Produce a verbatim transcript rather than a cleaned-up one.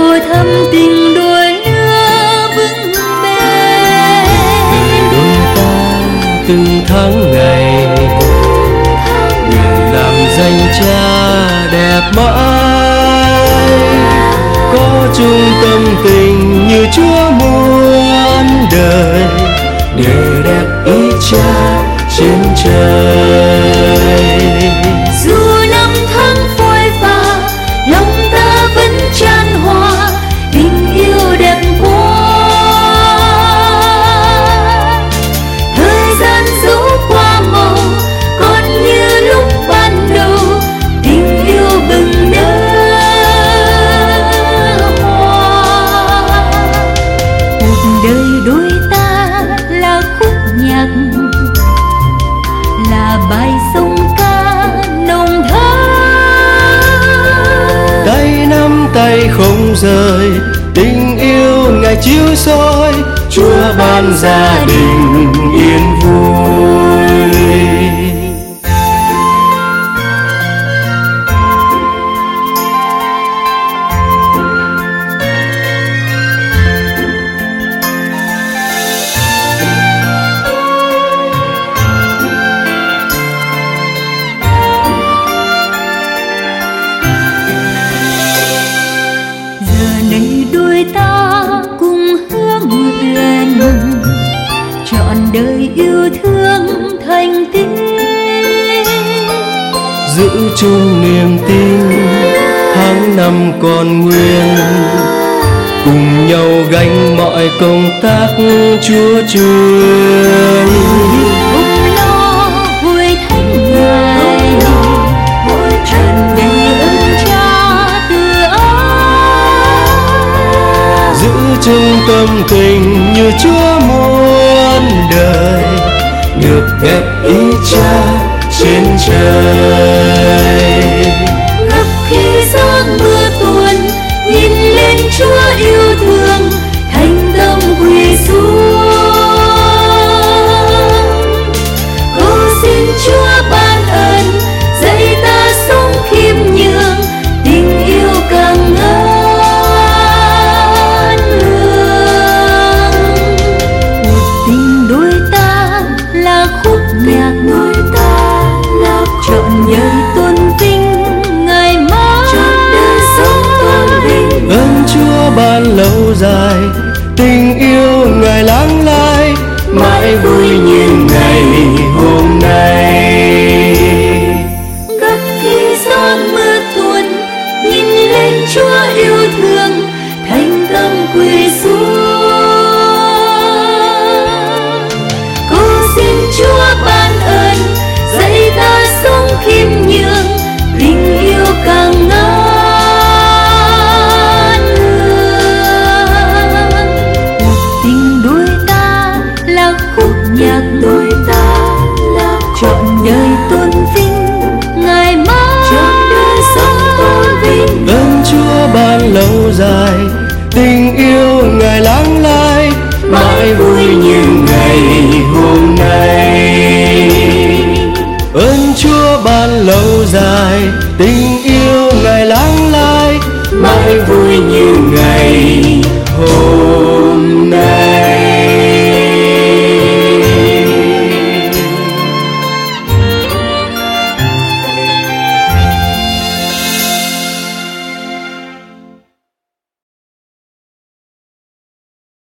thắm tình đôi lứa vững bền. Đôi ta từng tháng ngày nguyện làm danh cha đẹp mãi, có chung tâm tình như Chúa muôn đời, để đẹp ý cha trên trời. Dù năm tháng phôi pha, lòng ta vẫn chan hòa, tình yêu đẹp quá. Thời gian dẫu qua màu, còn như lúc ban đầu, tình yêu bừng nở hoa. Cuộc đời đôi ta là khúc nhạc, là bài sông ca nồng thắm. Tay nắm tay không rời, tình yêu Ngài chiếu soi, Chúa ban gia đình yên vui. Đôi ta cùng hứa nguyện trọn đời yêu thương thành tín, giữ chung niềm tin tháng năm còn nguyên, cùng nhau gánh mọi công tác Chúa truyền. Ôm lo vui thánh Ngài, tràn đầy ơn Cha từ ái, giữ chung tâm tình như Chúa muôn đời, được đẹp ý cha trên trời. Gặp khi gió mưa tuôn, nhìn lên Chúa yêu thương, thành tâm quỳ xuống. Cầu xin Chúa ban ơn, dạy ta sống khiêm nhường, tình yêu càng ngân hương. Một tình đôi ta là khúc nhạc, đôi ta là trọn đời tôn vinh Ngài mãi, trọn đời sống tôn vinh. Ơn Chúa ban lâu dài, tình yêu Ngài lắng lai, mãi vui như ngày hôm nay. Gặp khi gió mưa tuôn, nhìn lên Chúa yêu thương, thành tâm quỳ xuống. Cầu xin Chúa ban ơn, dạy ta sống khiêm nhường, tình yêu càng ngân hương. Một tình đôi ta là khúc nhạc, đôi ta là trọn đời tôn vinh Ngài mãi, trọn đời sống tôn vinh. Ơn Chúa ban lâu dài, tình yêu Ngài lắng lai, mãi vui như ngày hôm nay. Ơn Chúa ban lâu dài, tình yêu Ngài lắng lai, mãi vui như